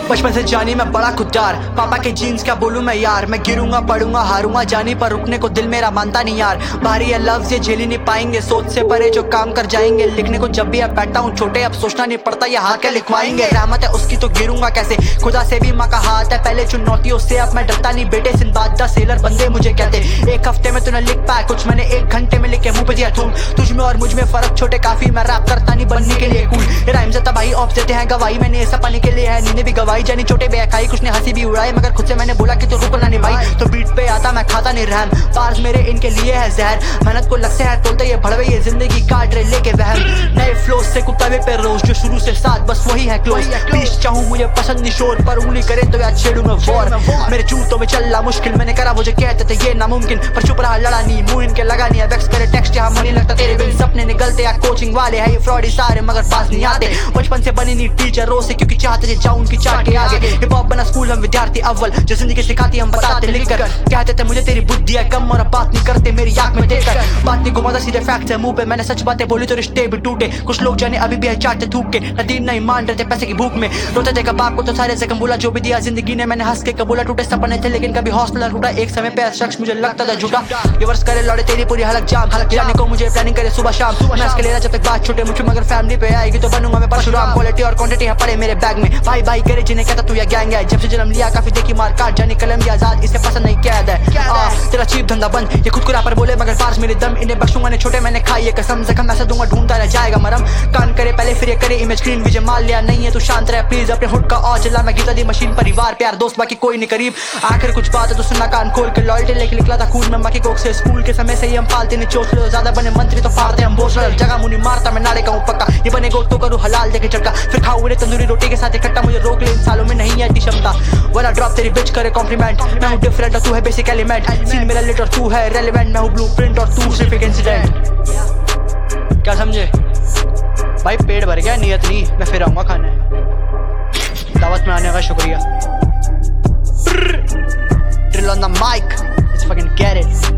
बचपन से जानी मैं बड़ा खुददार, पापा के जीन्स क्या बोलूं मैं यार। मैं गिरूंगा पढ़ूंगा हारूंगा जानी, पर रुकने को दिल मेरा मानता नहीं यार। भारी है लफ्ज़ ये झेल ही नहीं पाएंगे, सोच से परे जो काम कर जाएंगे। लिखने को जब भी अब बैठता हूँ छोटे, अब सोचना नहीं पड़ता ये हाथ क्या लिखवाएंगे। रहमत है उसकी तो गिरूंगा कैसे, खुदा से भी माँ का हाथ है पहले चुनौतियों से। अब मैं डरता नहीं बेटे, सिंदबाद दा सेलर बंदे मुझे कहते। एक हफ्ते में तूने लिख पाया कुछ, मैंने 1 घंटे में लिख के मुंह पे दिया थूम। तुझ में और मुझ में फर्क छोटे काफी, मैं रैप करता नहीं बनने के लिए कूल। राइम से तबाही ऑफ देते हैं गवाही, मैंने ऐसा पाने के लिए है नींद भी गवाई। जानी छोटे बेखाई कुछ ने हंसी भी उड़ाई, मगर खुद से मैंने बोला कि तू रुकना नहीं भाई। तो बीट पे आता मैं खाता नहीं रहम, पार्स मेरे इनके लिए है जहर। मेहनत को लग से है तोलते ये भड़वे, ये जिंदगी काट रहे लेके वहम। नए फ्लोज से कुत्ता पे रोज जो शुरू से साथ बस वही है क्लोज। पीस चाहूं मुझे पसंद नहीं शोर, पर उंगली करे तो याद छेड़ू मैं वॉर। मेरे जूतों में चलना मुश्किल, मैंने करा मुझे कहते थे ये नामुमकिन, पर चुप रहा लड़ा नहीं मुंह इनके लगा नहीं। वेक्स करे टेक्स्ट यहाँ मनी लगता तेरे बिन सपने निकलते या कोचिंग वाले है ये फ्रॉडी सारे मगर पास नहीं आते। बचपन से बनी नहीं टीचरों से क्योंकि चाहते थे जाऊं उनकी चाट के आगे। हिप हॉप बना स्कूल हम विद्यार्थी अव्वल, जो जिंदगी सिखाती हम बताते लिखकर। कहते थे मुझे तेरी बुद्धि है कम और बात नहीं करते मेरी आंख में देखकर। बात नहीं घुमाता सीधे फैक्ट है मुंह पे, मैंने सच बातें बोली तो रिश्ते भी टूटे। कुछ लोग जाने अभी भी है चाटते थूक के, नदीम नहीं मान रहे थे पैसे की भूख में। रोते थे कबाब को तो सारे जख्म बोला जो भी दिया जिंदगी ने, मैंने हंस के कबूला। टूटे सपने थे लेकिन कभी हौसला टूटा, एक समय पे शख्स मुझे लगता था झूठा। ये वर्ष करे लौड़े तेरी पूरी हालत जाम, जाने को मुझे प्लानिंग करे सुबह शाम। मैं इसके लेना जब तक बात छूटे मुझे, मगर फैमिली पे आएगी तो बनूंगा मैं परशुराम। क्वालिटी और क्वांटिटी है पड़े मेरे बैग में, भाई भाई करे जिन्हें कहता तू या गैंग है। जब से जन्म लिया काफी देखी मार काट, जानी कलम की आजाद इसे पसंद नहीं कैद है। तेरा चीप धंधा बंद, ये खुद को रैपर बोले मगर पास मेरे दम। इन्हें बख्शूंगा नहीं छोटे मैंने खाई है कसम, जख्म ऐसा दूंगा ढूंढता रह जाएगा मरम। कान करे पहले फिर ये करे इमेज क्लीन, विजय माल लिया नहीं है तू शांत रह प्लीज। अपने हुड का और चला मैं गीता दी मशीन, परिवार प्यार दोस्त बाकी कोई नहीं करीब। आखिर कुछ बात है तो सुनना कान खोल के, लॉयल्टी लेके निकला था खून में बाकी कोक से। स्कूल के समय से ही हम पालते नहीं चोट लो, ज्यादा बने मंत्री तो फाड़ते हम बोझ। जगह मुनी मारता मैं नाड़े का हूँ पक्का, ये बने गोश्त तो करूँ हलाल देखे झटका। फिर खाऊं उन्हें तंदूरी रोटी के साथ इकट्ठा, मुझे रोक ले इन सालों में नहीं है इतनी क्षमता। वाला ड्रॉप तेरी बिच करे कॉम्प्लीमेंट, मैं हूँ डिफरेंट और तू है बेसिक एलिमेंट। सीन मेरा लिट और तू है रेलेवेंट, मैं हूँ ब्लूप्रिंट और तू सिर्फ एक इंसिडेंट। क्या समझे भाई, पेट भर गया नियत नहीं, मैं फिर आऊंगा खाने। दावत में आने का शुक्रिया। Drill on the mic, let's fucking get it.